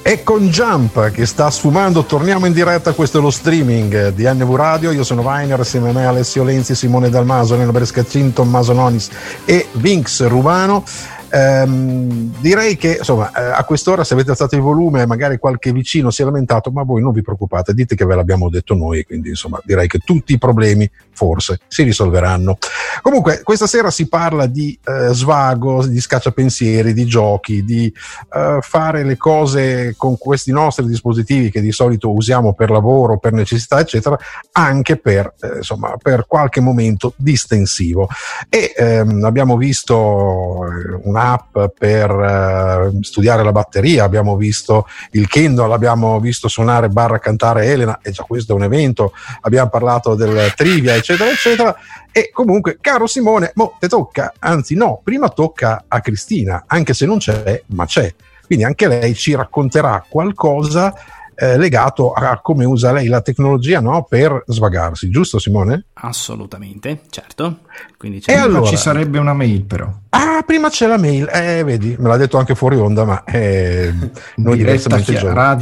E con Jump che sta sfumando torniamo in diretta, questo è lo streaming di NV Radio. Io sono Weiner, assieme a me Alessio Lenzi, Simone Dalmaso, Elena Brescaccin, Tommaso Nonis e Vinx Rubano. Direi che insomma a quest'ora, se avete alzato il volume, magari qualche vicino si è lamentato, ma voi non vi preoccupate, dite che ve l'abbiamo detto noi, quindi insomma direi che tutti i problemi forse si risolveranno. Comunque questa sera si parla di svago, di scacciapensieri, di giochi, di fare le cose con questi nostri dispositivi che di solito usiamo per lavoro, per necessità eccetera, anche per insomma per qualche momento distensivo. E abbiamo visto un'app per studiare la batteria, abbiamo visto il Kindle, abbiamo visto suonare / cantare Elena, e già questo è un evento, abbiamo parlato del trivia eccetera eccetera. E comunque, caro Simone, te tocca, anzi no, prima tocca a Cristina, anche se non c'è, ma c'è, quindi anche lei ci racconterà qualcosa legato a come usa lei la tecnologia, no, per svagarsi, giusto Simone? Assolutamente, certo. Quindi e allora ci sarebbe una mail, però. Prima c'è la mail, vedi, me l'ha detto anche fuori onda, ma noi diversamente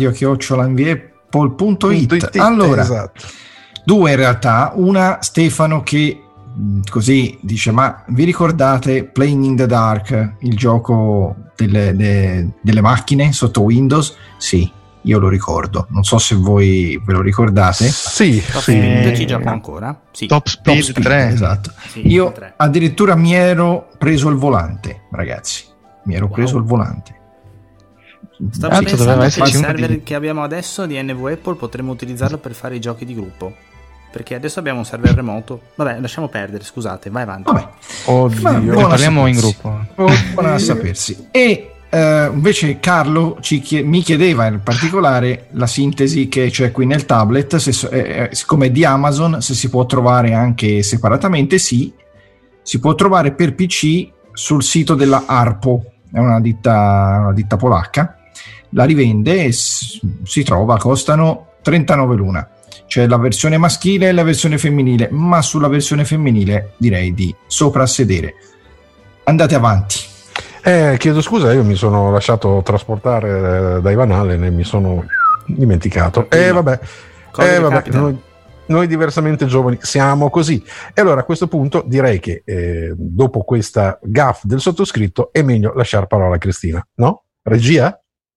radio@nvapple.it. Allora, esatto. Due in realtà, una Stefano che così dice: ma vi ricordate Playing in the Dark, il gioco delle macchine sotto Windows? Sì, io lo ricordo, non so se voi ve lo ricordate. Sì. Ci gioco ancora? Sì. Top Speed 3. Esatto. Sì, io 3. addirittura mi ero preso il volante, ragazzi, preso il volante. Stavo pensando che il server che abbiamo adesso di NV Apple potremmo utilizzarlo per fare i giochi di gruppo, perché adesso abbiamo un server remoto. Vabbè, lasciamo perdere, scusate, vai avanti. Vabbè. Oddio, parliamo in gruppo. Buona a sapersi. E invece Carlo mi chiedeva in particolare la sintesi che c'è qui nel tablet, siccome è di Amazon, se si può trovare anche separatamente. Sì, si può trovare per PC sul sito della Arpo, è una ditta polacca, la rivende e si trova, costano 39 l'una. C'è la versione maschile e la versione femminile, ma sulla versione femminile direi di soprassedere. Andate avanti. Chiedo scusa, io mi sono lasciato trasportare da Ivan Allen e mi sono dimenticato. Vabbè, noi diversamente giovani siamo così. E allora a questo punto direi che dopo questa gaffe del sottoscritto è meglio lasciare parola a Cristina, no? Regia?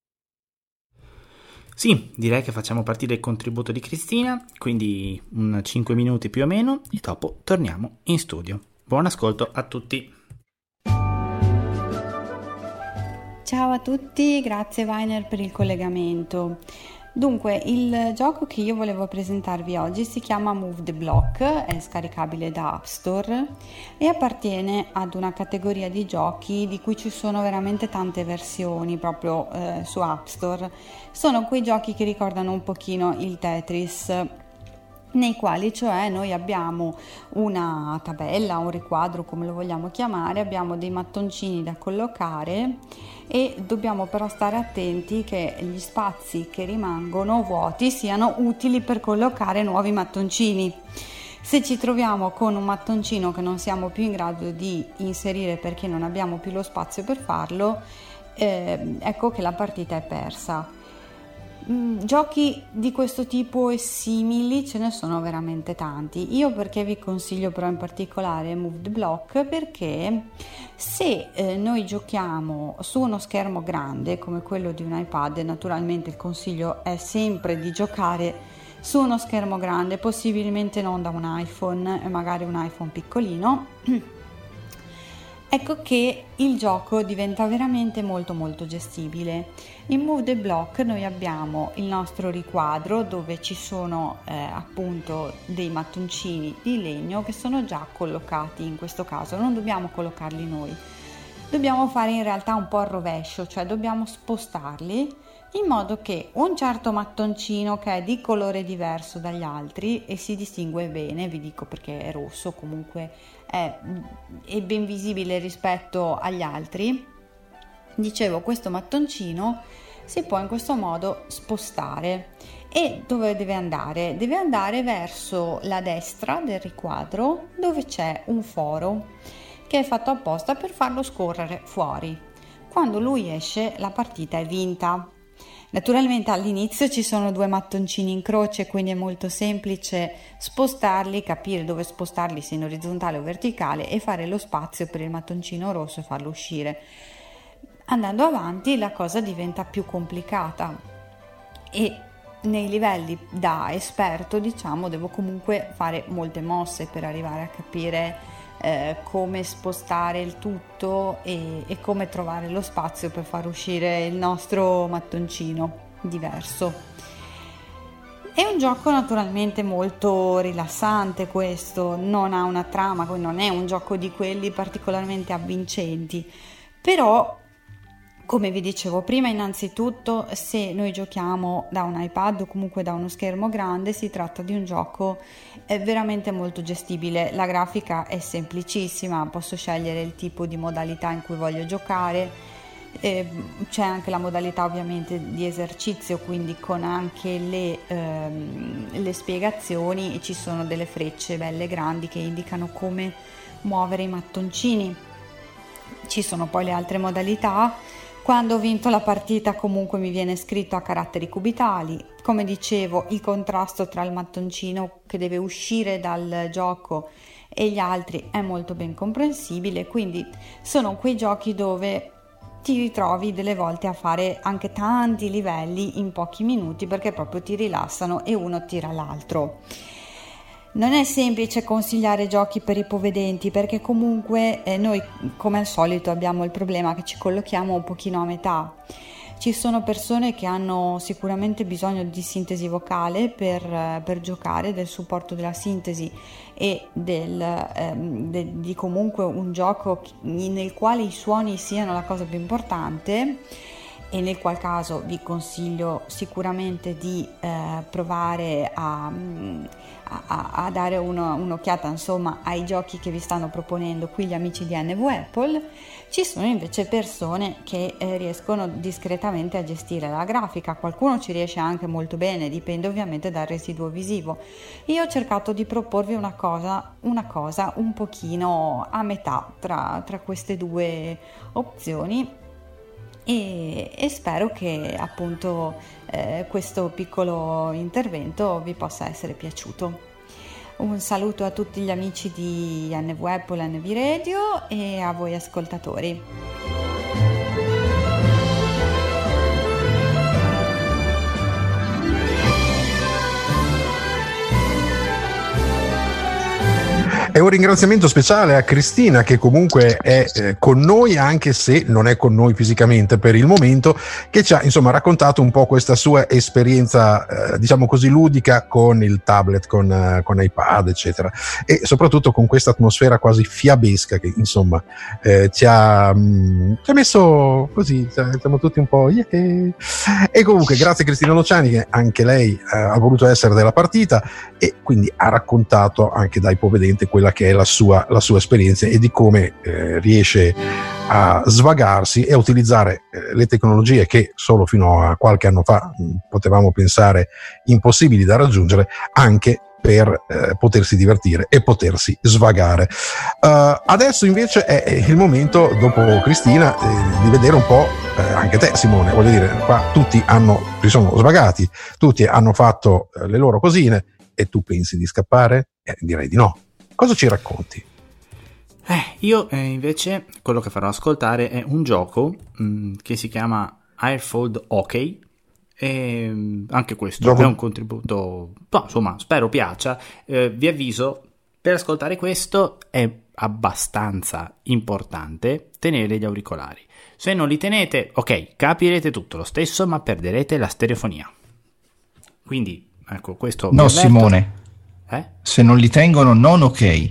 Sì, direi che facciamo partire il contributo di Cristina, quindi 5 minuti più o meno, e dopo torniamo in studio. Buon ascolto a tutti. Ciao a tutti, grazie Weiner per il collegamento. Dunque, il gioco che io volevo presentarvi oggi si chiama Move the Block, è scaricabile da App Store e appartiene ad una categoria di giochi di cui ci sono veramente tante versioni proprio su App Store. Sono quei giochi che ricordano un pochino il Tetris, nei quali cioè noi abbiamo una tabella, un riquadro come lo vogliamo chiamare, abbiamo dei mattoncini da collocare e dobbiamo però stare attenti che gli spazi che rimangono vuoti siano utili per collocare nuovi mattoncini. Se ci troviamo con un mattoncino che non siamo più in grado di inserire perché non abbiamo più lo spazio per farlo, ecco che la partita è persa. Giochi di questo tipo e simili ce ne sono veramente tanti. Io perché vi consiglio però in particolare Move the Block? Perché se noi giochiamo su uno schermo grande come quello di un iPad, naturalmente il consiglio è sempre di giocare su uno schermo grande, possibilmente non da un iPhone, magari un iPhone piccolino. Ecco che il gioco diventa veramente molto molto gestibile. In Move the Block noi abbiamo il nostro riquadro dove ci sono appunto dei mattoncini di legno che sono già collocati, in questo caso non dobbiamo collocarli noi, dobbiamo fare in realtà un po' al rovescio, cioè dobbiamo spostarli in modo che un certo mattoncino che è di colore diverso dagli altri e si distingue bene, vi dico perché è rosso, comunque è ben visibile rispetto agli altri. Dicevo, questo mattoncino si può in questo modo spostare. E dove deve andare? Deve andare verso la destra del riquadro, dove c'è un foro che è fatto apposta per farlo scorrere fuori. Quando lui esce, la partita è vinta. Naturalmente all'inizio ci sono 2 mattoncini in croce, quindi è molto semplice spostarli, capire dove spostarli, se in orizzontale o verticale, e fare lo spazio per il mattoncino rosso e farlo uscire. Andando avanti la cosa diventa più complicata e nei livelli da esperto, diciamo, devo comunque fare molte mosse per arrivare a capire come spostare il tutto e come trovare lo spazio per far uscire il nostro mattoncino diverso. È un gioco naturalmente molto rilassante, questo non ha una trama, non è un gioco di quelli particolarmente avvincenti, però come vi dicevo prima, innanzitutto se noi giochiamo da un iPad o comunque da uno schermo grande, si tratta di un gioco veramente molto gestibile. La grafica è semplicissima, posso scegliere il tipo di modalità in cui voglio giocare, c'è anche la modalità ovviamente di esercizio, quindi con anche le spiegazioni, e ci sono delle frecce belle grandi che indicano come muovere i mattoncini. Ci sono poi le altre modalità. Quando ho vinto la partita comunque mi viene scritto a caratteri cubitali. Come dicevo, il contrasto tra il mattoncino che deve uscire dal gioco e gli altri è molto ben comprensibile, quindi sono quei giochi dove ti ritrovi delle volte a fare anche tanti livelli in pochi minuti, perché proprio ti rilassano e uno tira l'altro. Non è semplice consigliare giochi per ipovedenti, perché comunque noi come al solito abbiamo il problema che ci collochiamo un pochino a metà. Ci sono persone che hanno sicuramente bisogno di sintesi vocale per giocare, del supporto della sintesi e di comunque un gioco nel quale i suoni siano la cosa più importante, e nel qual caso vi consiglio sicuramente di provare a dare un'occhiata insomma ai giochi che vi stanno proponendo qui gli amici di NV Apple. Ci sono invece persone che riescono discretamente a gestire la grafica, qualcuno ci riesce anche molto bene, dipende ovviamente dal residuo visivo. Io ho cercato di proporvi una cosa un pochino a metà tra queste 2 opzioni, e spero che appunto questo piccolo intervento vi possa essere piaciuto. Un saluto a tutti gli amici di NV Apple, NV Radio, e a voi ascoltatori. E un ringraziamento speciale a Cristina, che comunque è con noi, anche se non è con noi fisicamente per il momento, che ci ha insomma raccontato un po' questa sua esperienza diciamo così ludica con il tablet, con iPad eccetera, e soprattutto con questa atmosfera quasi fiabesca che insomma ci ha messo così, siamo tutti un po' e comunque grazie a Cristina Luciani, che anche lei ha voluto essere della partita e quindi ha raccontato anche da ipovedente quella che è la sua esperienza e di come riesce a svagarsi e a utilizzare le tecnologie che solo fino a qualche anno fa potevamo pensare impossibili da raggiungere, anche per potersi divertire e potersi svagare. Adesso invece è il momento, dopo Cristina, di vedere un po' anche te, Simone. Voglio dire, qua tutti si sono svagati, tutti hanno fatto le loro cosine, e tu pensi di scappare? Direi di no. Cosa ci racconti? Io invece quello che farò ascoltare è un gioco che si chiama Airfold Hockey, e anche questo è un contributo, insomma, spero piaccia. Vi avviso, per ascoltare questo è abbastanza importante tenere gli auricolari. Se non li tenete, ok, capirete tutto lo stesso, ma perderete la stereofonia. Quindi, ecco, questo... No, Simone, se non li tengono non ok.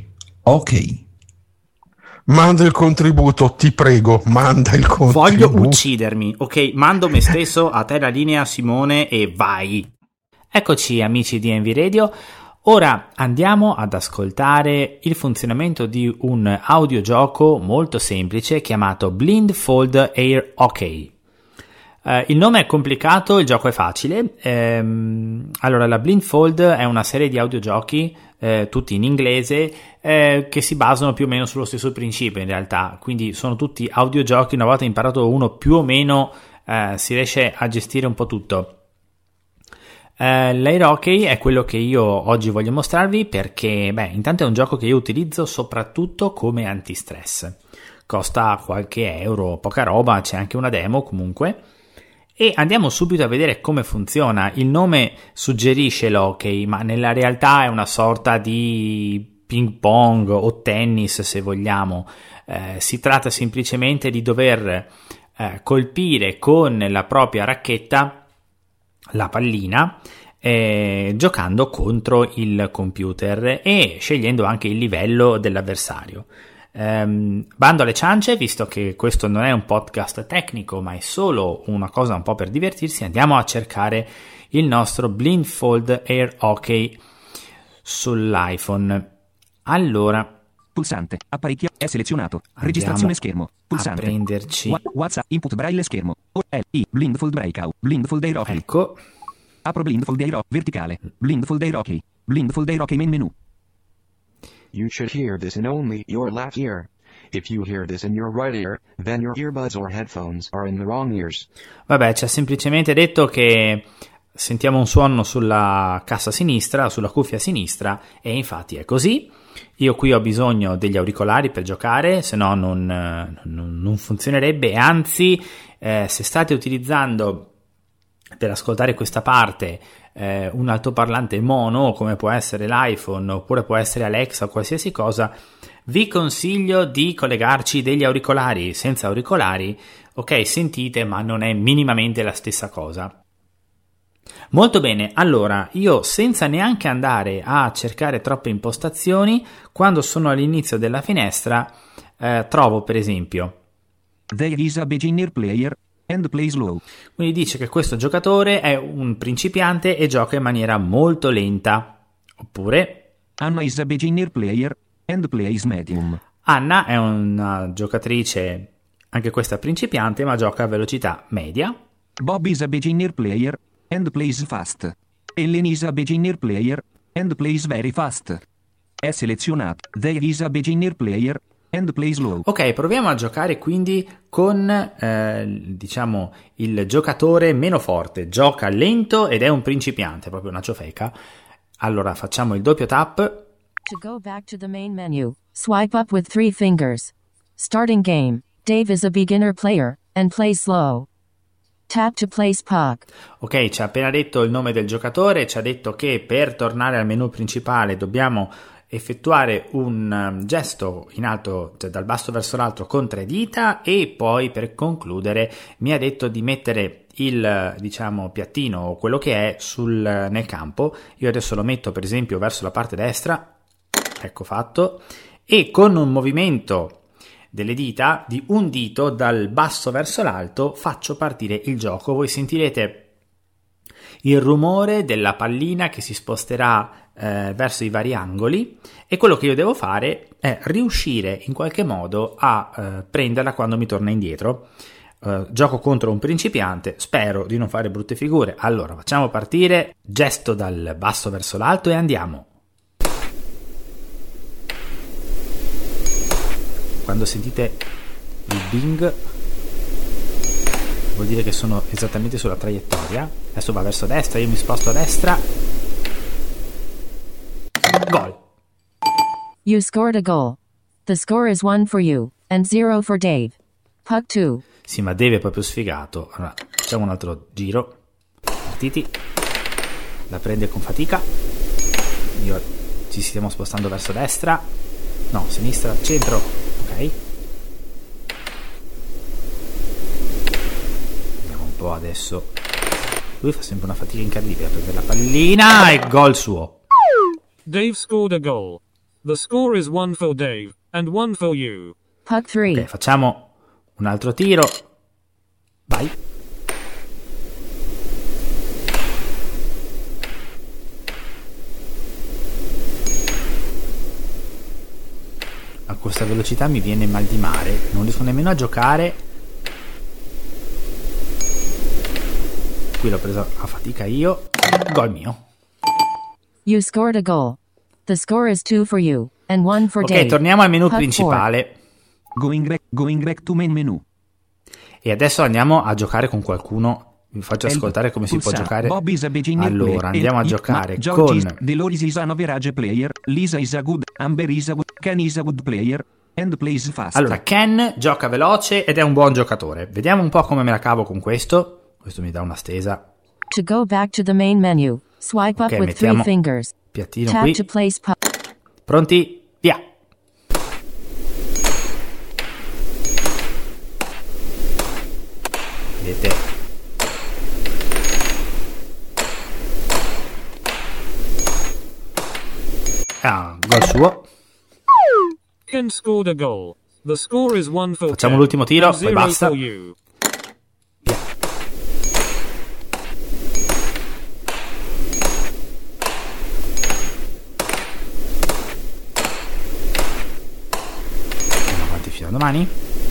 Manda il contributo, ti prego, manda il contributo. Voglio uccidermi, ok? Mando me stesso, a te la linea, Simone, e vai. Eccoci amici di NV Radio. Ora andiamo ad ascoltare il funzionamento di un audiogioco molto semplice chiamato Blindfold Air Hockey. Il nome è complicato, il gioco è facile. Allora, la Blindfold è una serie di audiogiochi, tutti in inglese, che si basano più o meno sullo stesso principio in realtà. Quindi sono tutti audiogiochi, una volta imparato uno più o meno si riesce a gestire un po' tutto. L'air hockey è quello che io oggi voglio mostrarvi perché, intanto è un gioco che io utilizzo soprattutto come antistress. Costa qualche euro, poca roba, c'è anche una demo comunque. E andiamo subito a vedere come funziona. Il nome suggerisce l'hockey, ma nella realtà è una sorta di ping pong o tennis, se vogliamo. Si tratta semplicemente di dover colpire con la propria racchetta la pallina giocando contro il computer e scegliendo anche il livello dell'avversario. Bando alle ciance, visto che questo non è un podcast tecnico ma è solo una cosa un po' per divertirsi, andiamo a cercare il nostro Blindfold Air Hockey sull'iPhone. Allora, pulsante, apparecchio è selezionato, registrazione schermo, pulsante, a prenderci WhatsApp, input braille schermo, Blindfold Breakout, Blindfold Air Hockey. Ecco, apro Blindfold Air Hockey, verticale, Blindfold Air Hockey, Blindfold Air Hockey main menu. You should hear this in only your left ear. If you hear this in your right ear, then your earbuds or headphones are in the wrong ears. Vabbè, ci ha semplicemente detto che sentiamo un suono sulla cassa sinistra, sulla cuffia sinistra, e infatti è così. Io qui ho bisogno degli auricolari per giocare, se no non funzionerebbe. Anzi, se state utilizzando per ascoltare questa parte un altoparlante mono, come può essere l'iPhone oppure può essere Alexa o qualsiasi cosa, vi consiglio di collegarci degli auricolari. Senza auricolari, ok, sentite, ma non è minimamente la stessa cosa. Molto bene, allora io senza neanche andare a cercare troppe impostazioni, quando sono all'inizio della finestra trovo per esempio There is a beginner player and plays low. Quindi dice che questo giocatore è un principiante e gioca in maniera molto lenta. Oppure Anna is a beginner player and plays medium. Anna è una giocatrice, anche questa principiante, ma gioca a velocità media. Bob is a beginner player and plays fast. Ellen is a beginner player and plays very fast. È selezionato. There is a beginner player and plays low. Ok, proviamo a giocare quindi con diciamo il giocatore meno forte. Gioca lento ed è un principiante, proprio una ciofeca. Allora facciamo il doppio tap. To go back to the main menu, swipe up with 3 fingers. Starting game. Dave is a beginner player and plays slow. Tap to place puck. Ok, ci ha appena detto il nome del giocatore, ci ha detto che per tornare al menu principale dobbiamo effettuare un gesto in alto, cioè dal basso verso l'alto con 3 dita, e poi per concludere mi ha detto di mettere il piattino o quello che è nel campo. Io adesso lo metto per esempio verso la parte destra, ecco fatto, e con un movimento delle dita, di un dito dal basso verso l'alto, faccio partire il gioco. Voi sentirete il rumore della pallina che si sposterà verso i vari angoli, e quello che io devo fare è riuscire in qualche modo a prenderla quando mi torna indietro. Gioco contro un principiante, spero di non fare brutte figure. Allora facciamo partire, gesto dal basso verso l'alto e andiamo. Quando sentite il bing vuol dire che sono esattamente sulla traiettoria. Adesso va verso destra, io mi sposto a destra. Gol. You scored a goal. The score is 1 for you and 0 for Dave. Puck 2. Sì, ma Dave è proprio sfigato. Allora, facciamo un altro giro. Partiti. La prende con fatica. Ci stiamo spostando verso destra. No, sinistra, centro. Ok. Vediamo un po' adesso. Lui fa sempre una fatica incredibile a prendere la pallina e gol suo. Dave scored a goal. The score is 1 for Dave and 1 for you. Puck 3. Ok, facciamo un altro tiro. Vai. A questa velocità mi viene mal di mare, non riesco nemmeno a giocare. Qui l'ho preso a fatica io. Gol mio. You scored a goal. The score is 2 for you and 1 for Dave. Ok, torniamo al menu Puck principale. Going back to main menu. E adesso andiamo a giocare con qualcuno. Vi faccio ascoltare come si può giocare. Allora, andiamo a giocare con Dolores is an average player, Lisa is a good, Amber is a good, Ken is a good player and plays fast. Allora, Ken gioca veloce ed è un buon giocatore. Vediamo un po' come me la cavo con questo. Questo mi dà una stesa. To go back to the main menu, swipe up with 3 fingers. Piattino Tap qui. to place Pronti? Via. Vedete? Gol suo. Ken scored a goal. The score is 1 for Facciamo Ken, l'ultimo tiro, and poi 0 basta. for you. Via. Andiamo avanti fino a domani.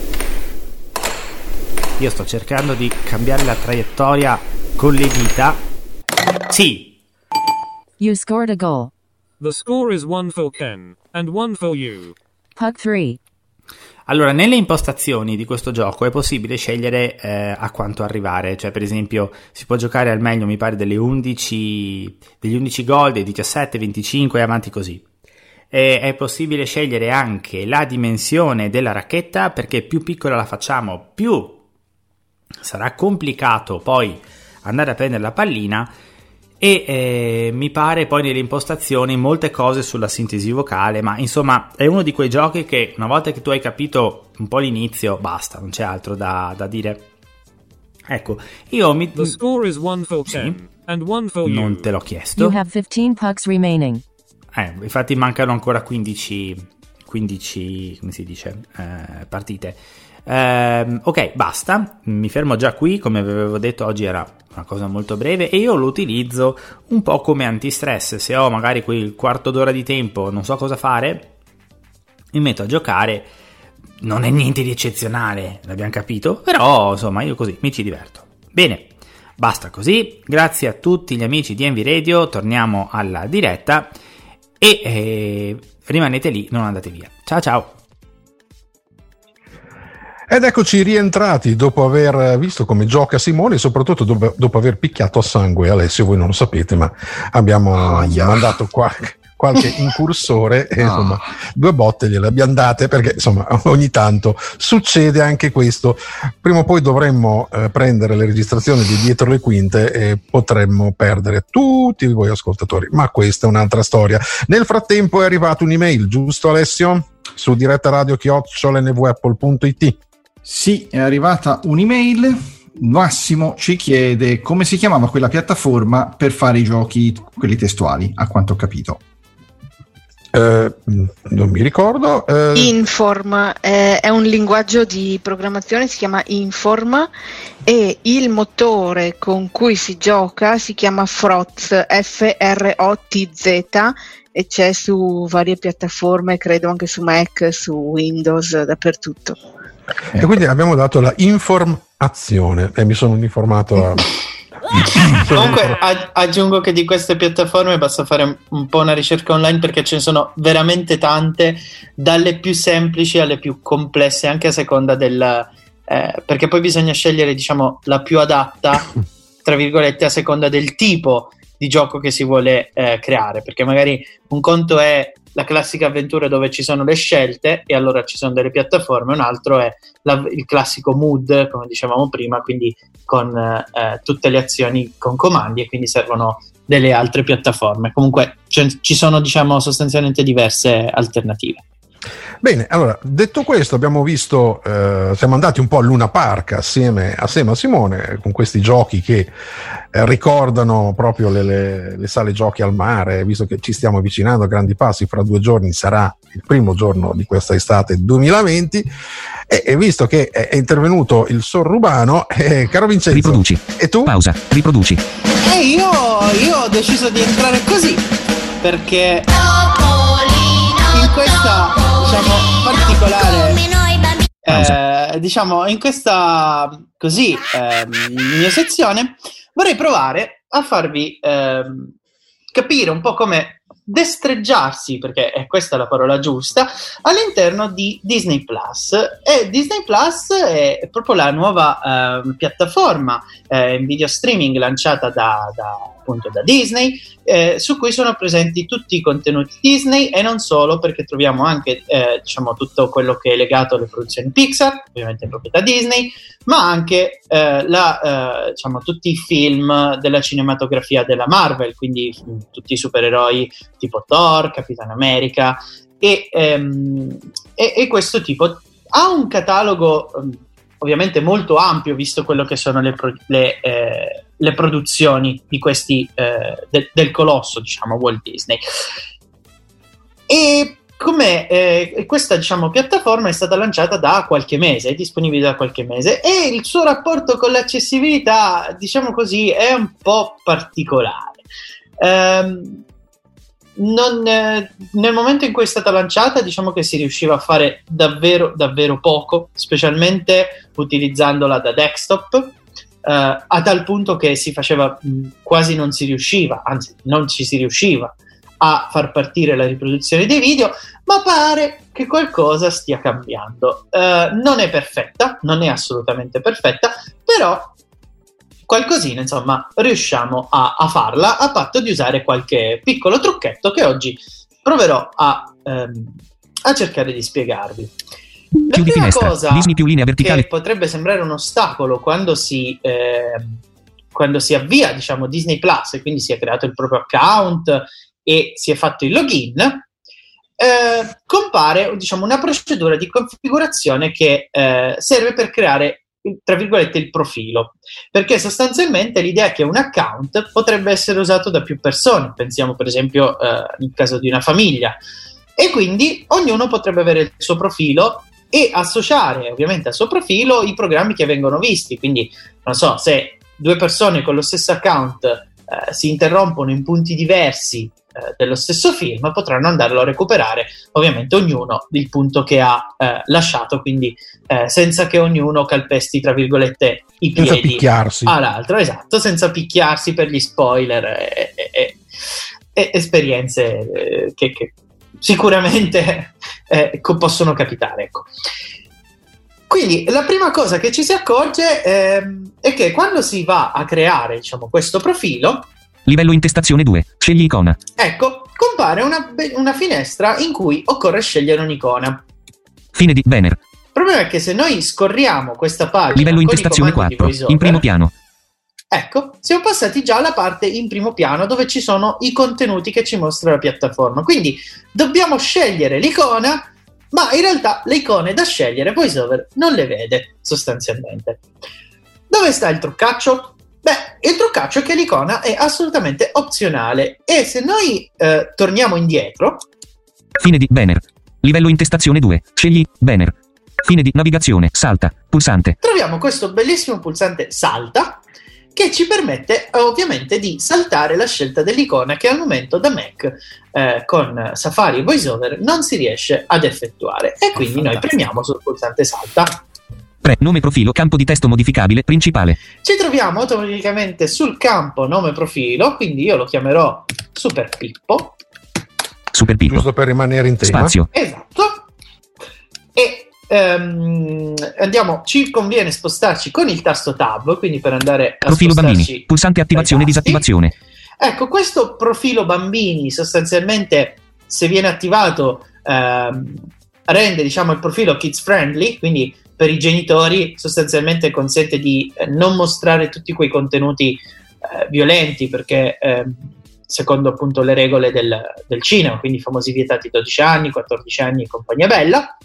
Io sto cercando di cambiare la traiettoria con le dita. Sì. You scored a goal. The score is 1 for Ken, and 1 for you. Puck 3. Allora, nelle impostazioni di questo gioco è possibile scegliere a quanto arrivare, cioè per esempio si può giocare al meglio, mi pare, degli 11 gol, dei 17, 25 e avanti così. È possibile scegliere anche la dimensione della racchetta, perché più piccola la facciamo, più sarà complicato poi andare a prendere la pallina. E mi pare poi nelle impostazioni molte cose sulla sintesi vocale, ma insomma è uno di quei giochi che una volta che tu hai capito un po' l'inizio basta, non c'è altro da dire. Ecco, io mi... The score is 1 for Ken, and 1 for you. Non te l'ho chiesto. You have 15 pucks remaining. Infatti mancano ancora 15 come si dice, partite. Ok, basta, mi fermo già qui. Come vi avevo detto, oggi era una cosa molto breve e io lo utilizzo un po' come antistress. Se ho magari quel quarto d'ora di tempo, non so cosa fare, mi metto a giocare. Non è niente di eccezionale, l'abbiamo capito, però insomma io così mi ci diverto. Bene, basta così, grazie a tutti gli amici di Envy Radio, torniamo alla diretta e rimanete lì, non andate via. Ciao ciao! Ed eccoci rientrati dopo aver visto come gioca Simone e soprattutto dopo aver picchiato a sangue Alessio. Voi non lo sapete, ma abbiamo mandato qualche incursore e insomma 2 botte gliele abbiamo date, perché insomma ogni tanto succede anche questo. Prima o poi dovremmo prendere le registrazioni di dietro le quinte e potremmo perdere tutti voi ascoltatori, ma questa è un'altra storia. Nel frattempo è arrivata un'email, giusto Alessio? Su direttaradio@nvapple.it. Sì, è arrivata un'email. Massimo ci chiede come si chiamava quella piattaforma per fare i giochi, quelli testuali, a quanto ho capito. Non mi ricordo. Inform è un linguaggio di programmazione, si chiama Inform, e il motore con cui si gioca si chiama Frotz, Frotz, e c'è su varie piattaforme, credo anche su Mac, su Windows, dappertutto. E quindi abbiamo dato la informazione e mi sono uniformato a... Comunque aggiungo che di queste piattaforme basta fare un po' una ricerca online, perché ce ne sono veramente tante, dalle più semplici alle più complesse, anche a seconda del perché poi bisogna scegliere, diciamo, la più adatta, tra virgolette, a seconda del tipo di gioco che si vuole creare, perché magari un conto è la classica avventura dove ci sono le scelte e allora ci sono delle piattaforme, un altro è il classico mood, come dicevamo prima, quindi con tutte le azioni con comandi, e quindi servono delle altre piattaforme. Comunque ci sono, diciamo, sostanzialmente diverse alternative. Bene, allora, detto questo, abbiamo visto, siamo andati un po' al Luna Park assieme a Simone, con questi giochi che ricordano proprio le sale giochi al mare, visto che ci stiamo avvicinando a grandi passi. Fra 2 giorni sarà il primo giorno di questa estate 2020, e visto che è intervenuto il Sorrubano, caro Vincenzo, riproduci, e tu? Pausa, riproduci. Io ho deciso di entrare così, perché in questa, diciamo, particolare, diciamo, in questa così mia sezione vorrei provare a farvi capire un po' come destreggiarsi, perché è questa la parola giusta, all'interno di Disney Plus. E Disney Plus è proprio la nuova piattaforma in video streaming lanciata appunto da Disney, su cui sono presenti tutti i contenuti Disney, e non solo, perché troviamo anche diciamo tutto quello che è legato alle produzioni Pixar, ovviamente proprietà Disney, ma anche diciamo tutti i film della cinematografia della Marvel, quindi tutti i supereroi tipo Thor, Capitan America e questo tipo. Ha un catalogo ovviamente molto ampio, visto quello che sono le produzioni di questi del colosso, diciamo, Walt Disney. E questa, diciamo, piattaforma è stata lanciata da qualche mese, è disponibile da qualche mese, e il suo rapporto con l'accessibilità, diciamo così, è un po' particolare. Nel momento in cui è stata lanciata, diciamo che si riusciva a fare davvero davvero poco, specialmente utilizzandola da desktop, a tal punto che si faceva quasi non si riusciva a far partire la riproduzione dei video, ma pare che qualcosa stia cambiando. Non è perfetta, non è assolutamente perfetta, però qualcosina, insomma, riusciamo a farla, a patto di usare qualche piccolo trucchetto che oggi proverò a cercare di spiegarvi. La prima cosa che potrebbe sembrare un ostacolo quando si avvia, diciamo, Disney Plus, e quindi si è creato il proprio account e si è fatto il login, compare, diciamo, una procedura di configurazione che serve per creare, tra virgolette, il profilo, perché sostanzialmente l'idea è che un account potrebbe essere usato da più persone. Pensiamo per esempio nel caso di una famiglia, e quindi ognuno potrebbe avere il suo profilo e associare ovviamente al suo profilo i programmi che vengono visti. Quindi non so, se due persone con lo stesso account si interrompono in punti diversi dello stesso film, potranno andarlo a recuperare, ovviamente ognuno il punto che ha lasciato, quindi senza che ognuno calpesti, tra virgolette, i piedi, senza picchiarsi all'altro, esatto, senza picchiarsi per gli spoiler e esperienze che sicuramente possono capitare, ecco. Quindi la prima cosa che ci si accorge è che quando si va a creare, diciamo, questo profilo, livello intestazione 2, scegli icona. Ecco, compare una finestra in cui occorre scegliere un'icona. Fine di banner. Il problema è che se noi scorriamo questa pagina, livello intestazione 4, in primo piano. Ecco, siamo passati già alla parte in primo piano, dove ci sono i contenuti che ci mostra la piattaforma. Quindi dobbiamo scegliere l'icona, ma in realtà le icone da scegliere VoiceOver non le vede, sostanzialmente. Dove sta il truccaccio? Beh, il truccaccio è che l'icona è assolutamente opzionale, e se noi torniamo indietro... Fine di banner. Livello intestazione 2, scegli banner. Fine di navigazione, salta, pulsante. Troviamo questo bellissimo pulsante salta, che ci permette ovviamente di saltare la scelta dell'icona, che al momento da Mac con Safari e VoiceOver non si riesce ad effettuare, e quindi noi premiamo sul pulsante salta. Nome profilo, campo di testo modificabile, principale. Ci troviamo automaticamente sul campo nome profilo, quindi io lo chiamerò Super Pippo. Super Pippo. Giusto per rimanere in tema. Spazio. Esatto. E andiamo, ci conviene spostarci con il tasto Tab, quindi per andare a profilo bambini, pulsante attivazione, disattivazione. Ecco, questo profilo bambini sostanzialmente, se viene attivato, rende, diciamo, il profilo kids friendly, quindi per i genitori sostanzialmente consente di non mostrare tutti quei contenuti violenti, perché secondo appunto le regole del cinema, quindi i famosi vietati 12 anni, 14 anni e compagnia bella.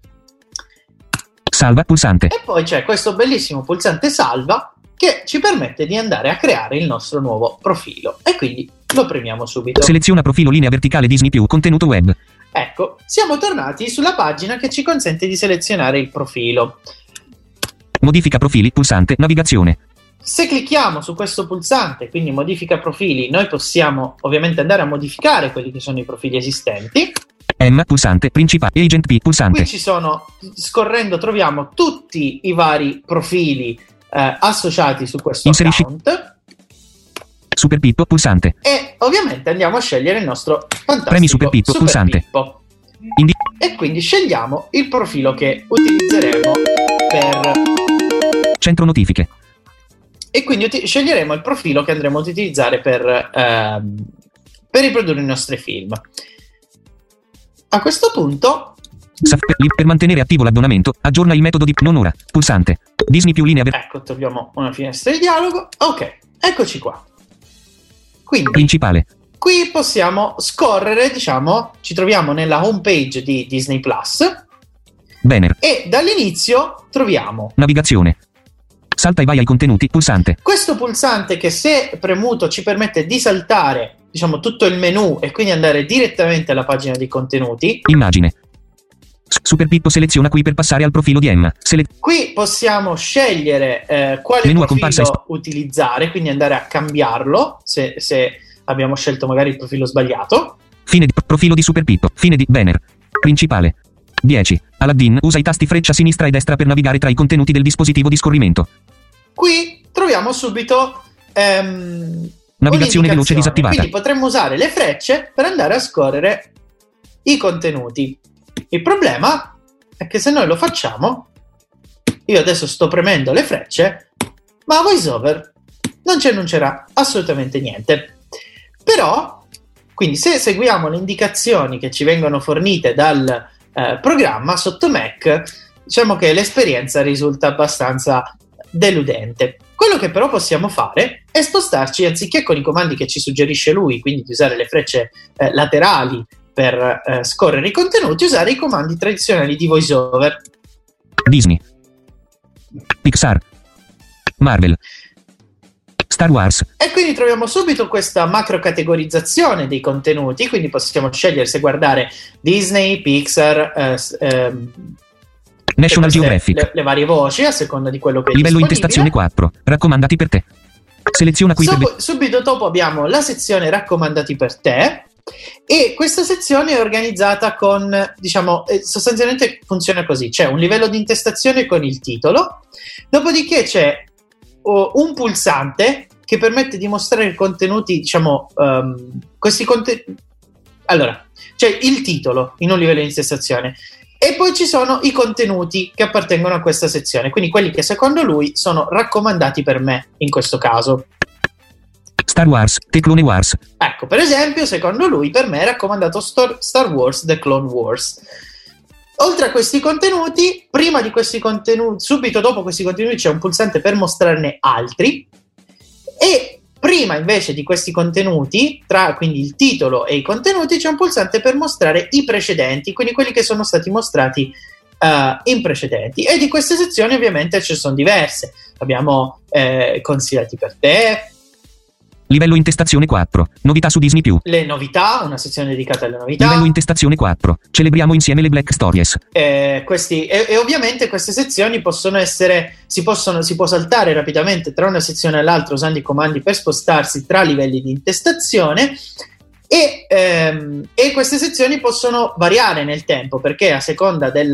Salva, pulsante. E poi c'è questo bellissimo pulsante salva, che ci permette di andare a creare il nostro nuovo profilo, e quindi lo premiamo subito. Seleziona profilo linea verticale Disney+, contenuto web. Ecco, siamo tornati sulla pagina che ci consente di selezionare il profilo. Modifica profili, pulsante, navigazione. Se clicchiamo su questo pulsante, quindi modifica profili, noi possiamo ovviamente andare a modificare quelli che sono i profili esistenti. M, pulsante, principale, agent P, pulsante. Qui ci sono, scorrendo troviamo tutti i vari profili associati su questo account. Super Pippo, pulsante. E ovviamente andiamo a scegliere il nostro fantastico Premi Super Pippo, pulsante. Pippo. E quindi scegliamo il profilo che utilizzeremo per... Centro notifiche. E quindi sceglieremo il profilo che andremo ad utilizzare per riprodurre i nostri film. A questo punto... Per mantenere attivo l'abbonamento, aggiorna il metodo di non ora, pulsante. Disney più linea Ecco, troviamo una finestra di dialogo. Ok, eccoci qua. Quindi, principale. qui possiamo scorrere, diciamo, ci troviamo nella home page di Disney Plus. Banner. E dall'inizio troviamo Navigazione. Salta e vai ai contenuti, pulsante. questo pulsante che, se premuto, ci permette di saltare, diciamo, tutto il menu e quindi andare direttamente alla pagina di contenuti. Immagine. Super Pippo seleziona qui per passare al profilo di Emma. Qui possiamo scegliere quale Menu a profilo comparsa utilizzare, quindi andare a cambiarlo se abbiamo scelto magari il profilo sbagliato. Fine di profilo di Super Pippo. Fine di banner. Principale. 10. Aladdin usa i tasti freccia sinistra e destra per navigare tra i contenuti del dispositivo di scorrimento. Qui troviamo subito Navigazione veloce disattivata. Quindi potremmo usare le frecce per andare a scorrere i contenuti. Il problema è che se noi lo facciamo, io adesso sto premendo le frecce, ma VoiceOver non ci annuncerà assolutamente niente. Però, quindi, se seguiamo le indicazioni che ci vengono fornite dal programma sotto Mac, diciamo che l'esperienza risulta abbastanza deludente. Quello che però possiamo fare è spostarci, anziché con i comandi che ci suggerisce lui, quindi di usare le frecce laterali per scorrere i contenuti, usare i comandi tradizionali di VoiceOver. Disney, Pixar, Marvel, Star Wars. E quindi troviamo subito questa macro categorizzazione dei contenuti, quindi possiamo scegliere se guardare Disney, Pixar, National Geographic. Le varie voci a seconda di quello che è livello disponibile. intestazione 4. Raccomandati per te. Seleziona qui Subito dopo abbiamo la sezione raccomandati per te, e questa sezione è organizzata con, diciamo, sostanzialmente funziona così: c'è un livello di intestazione con il titolo, dopodiché c'è un pulsante che permette di mostrare i contenuti, diciamo, questi contenuti. Allora, c'è il titolo in un livello di intestazione e poi ci sono i contenuti che appartengono a questa sezione, quindi quelli che secondo lui sono raccomandati per me in questo caso. Star Wars, The Clone Wars. Ecco, per esempio, secondo lui, per me è raccomandato Star Wars, The Clone Wars. Oltre a questi contenuti, prima di questi contenuti, subito dopo questi contenuti c'è un pulsante per mostrarne altri, e prima invece di questi contenuti, tra quindi il titolo e i contenuti, c'è un pulsante per mostrare i precedenti, quindi quelli che sono stati mostrati in precedenti. E di queste sezioni ovviamente ci sono diverse. Abbiamo consigliati per te, livello intestazione 4. Novità su Disney+. le novità, una sezione dedicata alle novità. Livello intestazione 4. Celebriamo insieme le Black Stories. E ovviamente queste sezioni possono essere, si può saltare rapidamente tra una sezione e l'altra usando i comandi per spostarsi tra livelli di intestazione, e queste sezioni possono variare nel tempo, perché a seconda del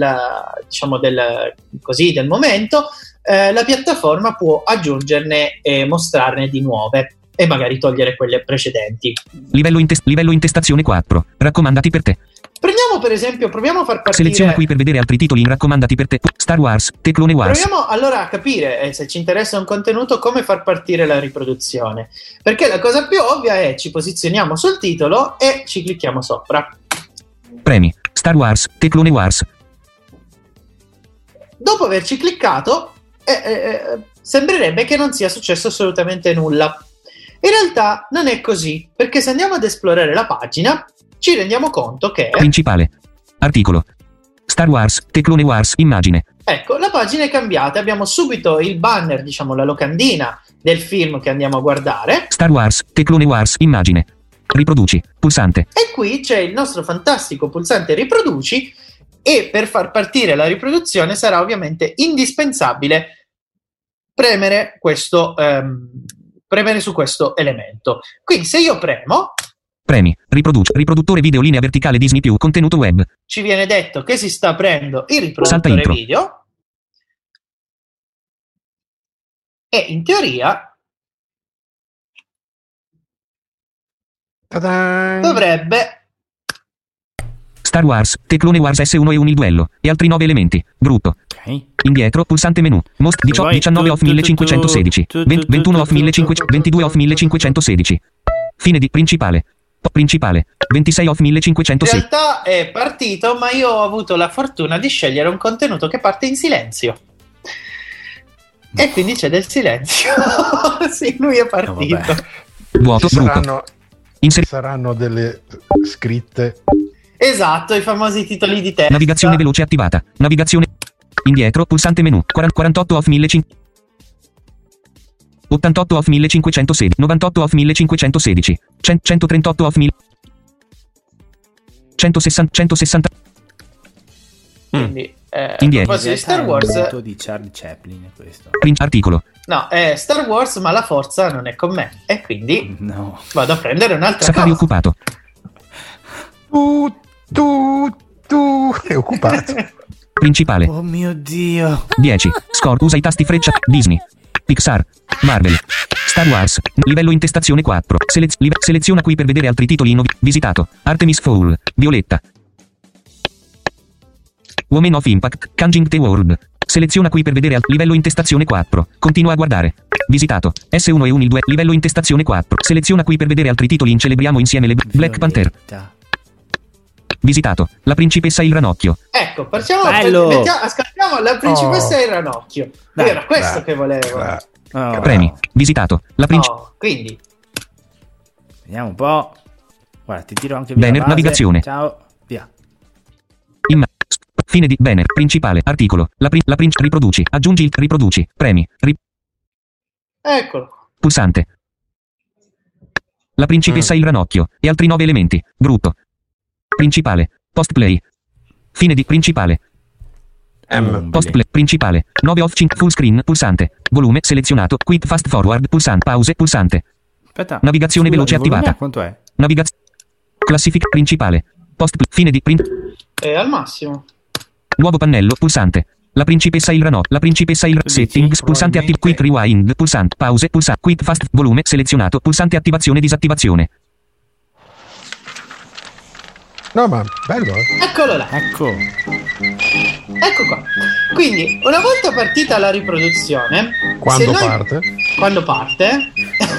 momento la piattaforma può aggiungerne e mostrarne di nuove e magari togliere quelle precedenti. Livello intestazione 4. Raccomandati per te. Proviamo a far partire. Seleziona qui per vedere altri titoli in raccomandati per te. Star Wars, The Clone Wars. Proviamo allora a capire, se ci interessa un contenuto, come far partire la riproduzione. Perché la cosa più ovvia è: ci posizioniamo sul titolo e ci clicchiamo sopra. Premi. Star Wars, The Clone Wars. Dopo averci cliccato, sembrerebbe che non sia successo assolutamente nulla. In realtà non è così, perché se andiamo ad esplorare la pagina ci rendiamo conto che principale. Articolo. Star Wars, The Clone Wars, immagine. Ecco, la pagina è cambiata, abbiamo subito il banner, diciamo la locandina del film che andiamo a guardare. Star Wars, The Clone Wars, immagine. Riproduci, pulsante. E qui c'è il nostro fantastico pulsante riproduci, e per far partire la riproduzione sarà ovviamente indispensabile premere su questo elemento. Quindi se io premi, riproduttore video linea verticale Disney+, contenuto web. Ci viene detto che si sta aprendo il riproduttore video, e in teoria Ta-da! Dovrebbe. Star Wars, The Clone Wars S1 e 1 il duello, e altri 9 elementi. Gruppo. Ok. Indietro, pulsante menu. Most 19 off 1516. 21 off 1500. 22 off 1516. Fine di principale. Principale. 26 off In 1506. realtà è partito, ma io ho avuto la fortuna di scegliere un contenuto che parte in silenzio. E quindi c'è del silenzio. Sì, lui è partito. Vuoto. Saranno, Inseri- saranno delle scritte. Esatto, i famosi titoli di testa. Navigazione veloce attivata. Navigazione. Indietro, pulsante menu. 48 off 1500. 88 off 1516. 98 off 1516. 138 off 1000. 160. Quindi, a Indietro. proposito di Star Wars, di Charlie Chaplin questo. Articolo. no, è Star Wars, ma la forza non è con me. E quindi vado a prendere un'altra Safari cosa. occupato. Tu è occupato. Principale. Oh mio Dio. 10. Score. Usa i tasti freccia. Disney. Pixar. Marvel. Star Wars. Livello intestazione 4. Seleziona qui per vedere altri titoli visitato. Artemis Fowl. Violetta. Women of Impact. Changing the World. Seleziona qui per vedere livello intestazione 4. Continua a guardare. Visitato. S1 e 1 il 2. Livello intestazione 4. Seleziona qui per vedere altri titoli. Celebriamo insieme le Black Panther. Visitato. La principessa il ranocchio. Ecco, partiamo. Ascoltiamo la principessa e il ranocchio. Dai, era questo che volevo. Premi. Visitato. La principessa. Quindi. Vediamo un po'. Guarda, ti tiro anche via. Banner. la base. Navigazione. Ciao. Via. Fine di banner. Principale. Articolo. Riproduci. Aggiungi il riproduci. Premi. Eccolo. Pulsante. La principessa il ranocchio. E altri 9 elementi. Gruppo. Principale. Post play. Fine di principale. Post play. Principale. 9 off 5 full screen. Pulsante. Volume selezionato. Quick fast forward. Pulsante. Pause. Pulsante. Aspetta. Navigazione veloce attivata. Quanto è? Navigazione. Classifica principale. Post play. Fine di È al massimo. Nuovo pannello. Pulsante. La principessa il ranocchio. La principessa il settings. Pulsante attiv. Quick rewind. Pulsante. Pause. Pulsante. Quick fast. Volume selezionato. Pulsante attivazione disattivazione. No, ma bello, Eccolo là. Ecco qua. Quindi, una volta partita la riproduzione, Quando parte,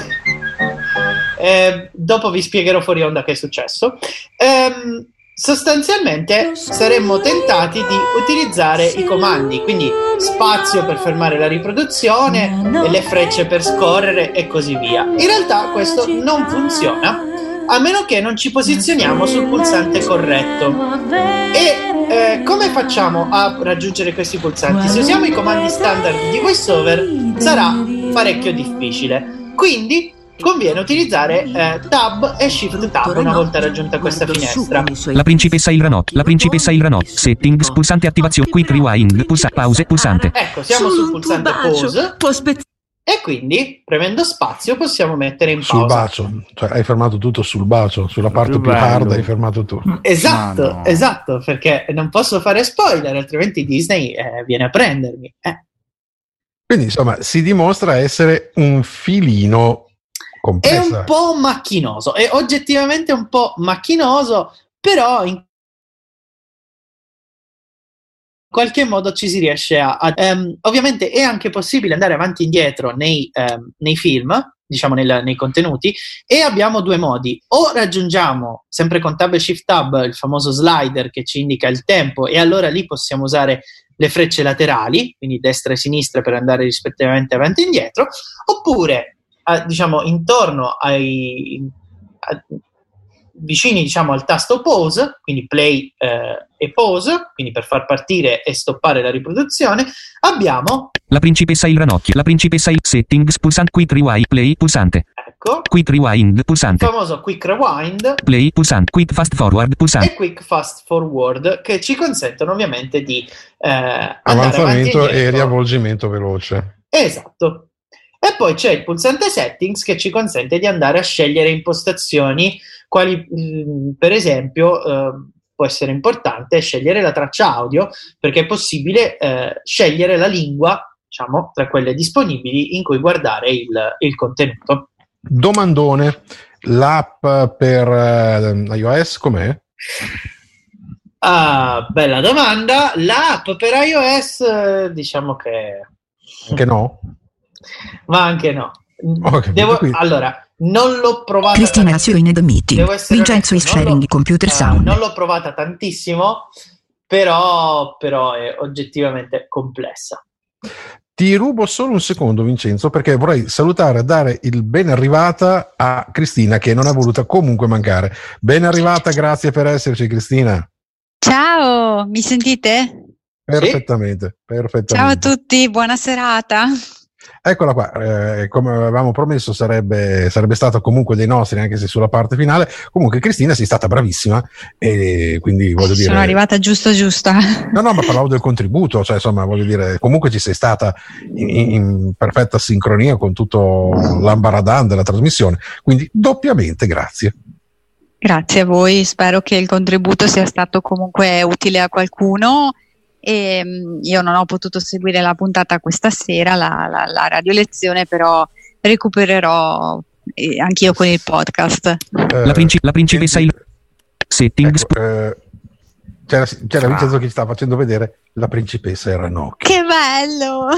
dopo vi spiegherò fuori onda che è successo. Sostanzialmente saremmo tentati di utilizzare i comandi, quindi spazio per fermare la riproduzione, e le frecce per scorrere e così via. In realtà questo non funziona a meno che non ci posizioniamo sul pulsante corretto. E come facciamo a raggiungere questi pulsanti? Se usiamo i comandi standard di VoiceOver sarà parecchio difficile, quindi conviene utilizzare Tab e Shift Tab una volta raggiunta questa finestra. La principessa il ranocchio. La principessa il ranocchio. Settings. Pulsante attivazione. Quick rewind. Pause. Pulsante. Ecco, siamo sul pulsante pause. E quindi, premendo spazio, possiamo mettere in pausa. Sul bacio, cioè hai fermato tutto sul bacio, sulla parte più hard hai fermato tu. Esatto, esatto, perché non posso fare spoiler, altrimenti Disney viene a prendermi. Quindi, insomma, si dimostra essere un filino complessa. È un po' macchinoso, è oggettivamente un po' macchinoso, però in qualche modo ci si riesce ovviamente è anche possibile andare avanti e indietro nei film, diciamo nei contenuti, e abbiamo due modi: o raggiungiamo sempre con Tab e Shift Tab il famoso slider che ci indica il tempo, e allora lì possiamo usare le frecce laterali, quindi destra e sinistra, per andare rispettivamente avanti e indietro, oppure diciamo intorno vicini, diciamo, al tasto pause, quindi play e pause, quindi per far partire e stoppare la riproduzione, abbiamo la principessa il ranocchio. La principessa il settings. Pulsante. Quick rewind. Play. Pulsante. Ecco. Quick rewind. Pulsante. Il famoso quick rewind. Play. Pulsante. Quick fast forward. Pulsante. E quick fast forward, che ci consentono ovviamente di avanzamento e riavvolgimento veloce. Esatto. E poi c'è il pulsante settings, che ci consente di andare a scegliere impostazioni quali, per esempio, può essere importante scegliere la traccia audio, perché è possibile scegliere la lingua, diciamo, tra quelle disponibili in cui guardare il contenuto. Domandone: L'app per iOS com'è? Bella domanda. L'app per iOS diciamo che anche no? Ma anche no. Okay, allora, non l'ho provata. Cristina is in the meeting. Vincenzo is sharing computer sound. Non l'ho provata tantissimo, però è oggettivamente complessa. Ti rubo solo un secondo, Vincenzo, perché vorrei salutare e dare il ben arrivata a Cristina, che non ha voluto comunque mancare. Ben arrivata, grazie per esserci, Cristina. Ciao, mi sentite? Perfettamente, sì? Perfettamente. Ciao a tutti, buona serata. Eccola qua, come avevamo promesso sarebbe stata comunque dei nostri, anche se sulla parte finale. Comunque Cristina sei stata bravissima e quindi voglio dire... Sono arrivata giusta. No, ma parlavo del contributo, cioè insomma voglio dire, comunque ci sei stata in perfetta sincronia con tutto l'ambaradan della trasmissione, quindi doppiamente grazie. Grazie a voi, spero che il contributo sia stato comunque utile a qualcuno. E io non ho potuto seguire la puntata questa sera, la radio lezione, però recupererò anch'io con il podcast. La principessa il settings. C'era Vincenzo che ci stava facendo vedere la principessa era Ranocchio. Che bello!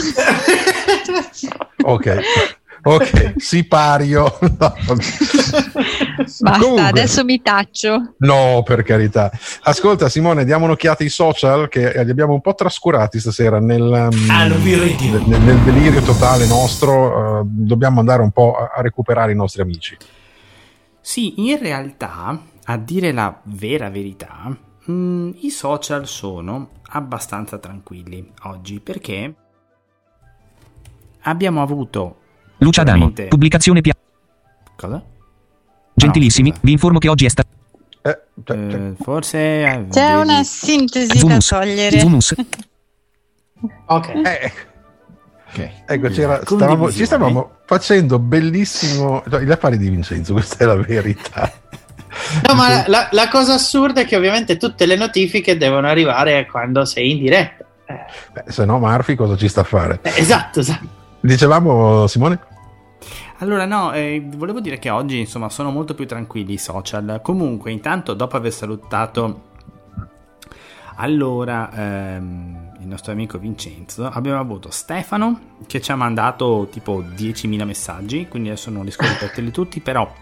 Ok, sipario. No. Basta, comunque, adesso mi taccio. No, per carità. Ascolta Simone, diamo un'occhiata ai social che li abbiamo un po' trascurati stasera nel delirio totale nostro. Dobbiamo andare un po' a recuperare i nostri amici. Sì, in realtà, a dire la vera verità, i social sono abbastanza tranquilli oggi, perché abbiamo avuto Lucia Adamo, pubblicazione Cosa? Gentilissimi, vi informo che oggi è stato forse c'è una sintesi da togliere. Ok. Ecco, ci stavamo facendo bellissimo gli affari di Vincenzo, questa è la verità. No, ma la cosa assurda è che ovviamente tutte le notifiche devono arrivare quando sei in diretta. Se no Murphy cosa ci sta a fare? Esatto. Dicevamo, Simone? Allora no, volevo dire che oggi insomma sono molto più tranquilli i social. Comunque intanto, dopo aver salutato il nostro amico Vincenzo, abbiamo avuto Stefano che ci ha mandato tipo 10.000 messaggi, quindi adesso non riesco a ripeterli tutti, però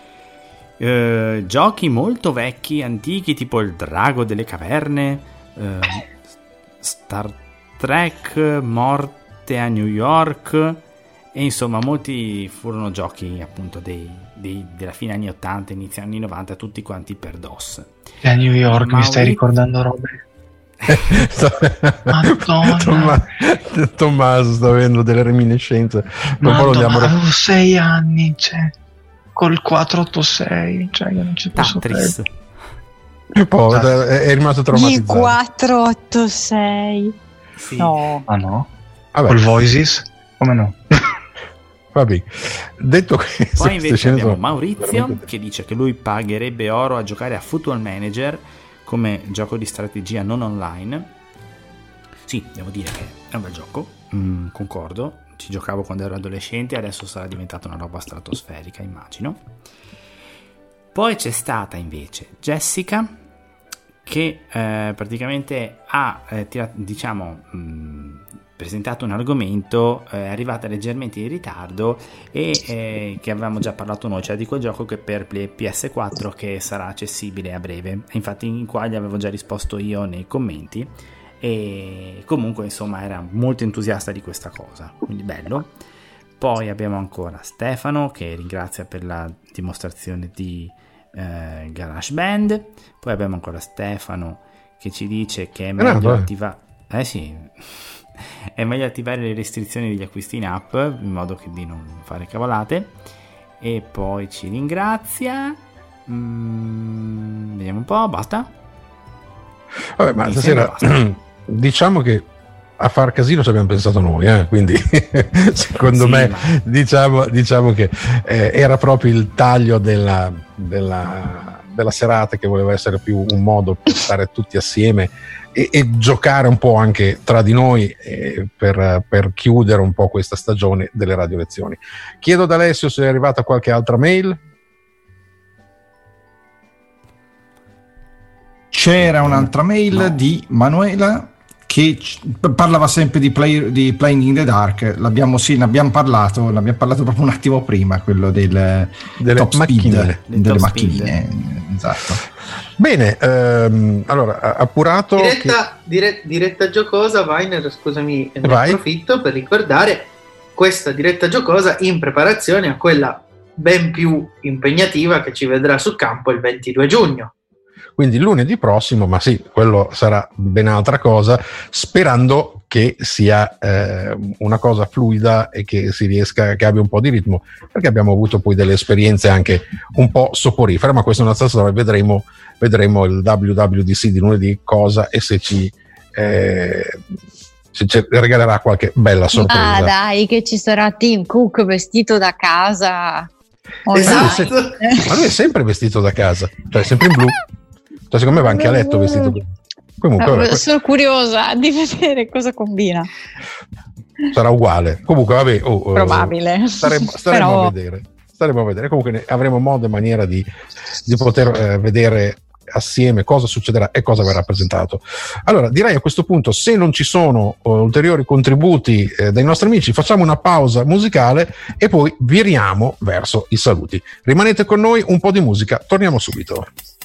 giochi molto vecchi, antichi, tipo il Drago delle Caverne, Star Trek, Morte a New York, e insomma molti furono giochi appunto della fine anni 80, inizio anni 90, tutti quanti per DOS. A New York mi stai ricordando robe. Madonna. Tommaso sta avendo delle reminiscenze. Avevo 6 anni, col 486, che non ci posso Tetris. È rimasto traumatizzato. Il 486. Sì. No. Ah no? Vabbè. Col Voices? Come no? Vabbè. Detto questo, poi invece abbiamo Maurizio che dice che lui pagherebbe oro a giocare a Football Manager come gioco di strategia non online. Sì, devo dire che è un bel gioco, concordo, ci giocavo quando ero adolescente, adesso sarà diventata una roba stratosferica, immagino. Poi c'è stata invece Jessica che praticamente ha presentato un argomento, è arrivata leggermente in ritardo e che avevamo già parlato noi, cioè di quel gioco che per PS4 che sarà accessibile a breve. Infatti in qua gli avevo già risposto io nei commenti e comunque insomma era molto entusiasta di questa cosa, quindi bello. Poi abbiamo ancora Stefano che ringrazia per la dimostrazione di GarageBand. Poi abbiamo ancora Stefano che ci dice che è meglio attivare è meglio attivare le restrizioni degli acquisti in app in modo che di non fare cavolate, e poi ci ringrazia. Vediamo un po', basta. Vabbè, ma stasera diciamo che a far casino ci abbiamo pensato noi, quindi secondo me diciamo che era proprio il taglio della serata, che voleva essere più un modo per stare tutti assieme e giocare un po' anche tra di noi per chiudere un po' questa stagione delle radio lezioni. Chiedo ad Alessio se è arrivata qualche altra mail. C'era un'altra mail di Manuela che parlava sempre di Playing in the Dark. Ne abbiamo parlato proprio un attimo prima, quello delle top macchinine. Delle macchinine. Esatto. Bene, allora appurato diretta giocosa. Weiner, scusami, ne approfitto per ricordare questa diretta giocosa in preparazione a quella ben più impegnativa che ci vedrà sul campo il 22 giugno. Quindi lunedì prossimo, ma sì, quello sarà ben altra cosa, sperando che sia una cosa fluida e che si riesca, che abbia un po' di ritmo, perché abbiamo avuto poi delle esperienze anche un po' soporifere, ma questa è un'altra storia. Vedremo il WWDC di lunedì cosa e se ci regalerà qualche bella sorpresa. Ah dai, che ci sarà Tim Cook vestito da casa. Esatto. Ma lui è sempre vestito da casa, cioè sempre in blu. Cioè, secondo me va anche a letto vestito blu. Comunque, sono curiosa di vedere cosa combina. Sarà uguale. Comunque, vabbè, probabile. Staremo a vedere. Comunque avremo modo e maniera di poter vedere assieme cosa succederà e cosa verrà presentato. Allora, direi a questo punto, se non ci sono ulteriori contributi dai nostri amici, facciamo una pausa musicale e poi viriamo verso i saluti. Rimanete con noi, un po' di musica, torniamo subito.